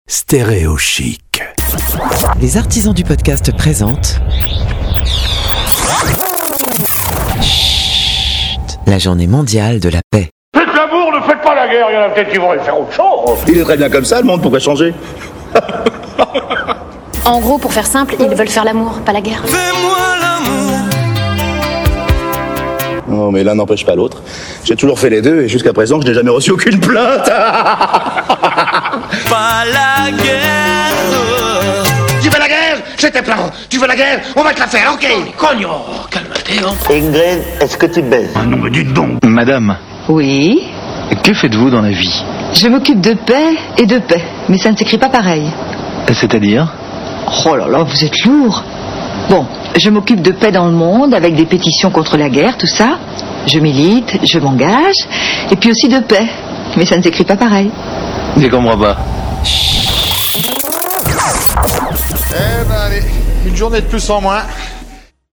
Stéréo Chic. Les artisans du podcast présentent Chut, la journée mondiale de la paix. Faites l'amour, ne faites pas la guerre, il y en a peut-être qui vont faire autre chose. Il est très bien comme ça, le monde, pourquoi changer? En gros, pour faire simple, ils veulent faire l'amour, pas la guerre. Fais-moi l'amour. Non, mais l'un n'empêche pas l'autre. J'ai toujours fait les deux et jusqu'à présent, je n'ai jamais reçu aucune plainte. Pas la guerre. Tu veux la guerre? J'étais plein. Tu veux la guerre? On va te la faire, ok? Cogno, calme-toi. Ingrid, est-ce que tu baises? Ah non, mais dites donc. Madame, Oui, que faites-vous dans la vie? je m'occupe de paix et de paix, mais ça ne s'écrit pas pareil. C'est-à-dire? Oh là là, vous êtes lourd. Bon, je m'occupe de paix dans le monde avec des pétitions contre la guerre, tout ça. Je milite, je m'engage, et puis aussi de paix, mais ça ne s'écrit pas pareil. Je comprends pas. Eh ben allez, une journée de plus en moins.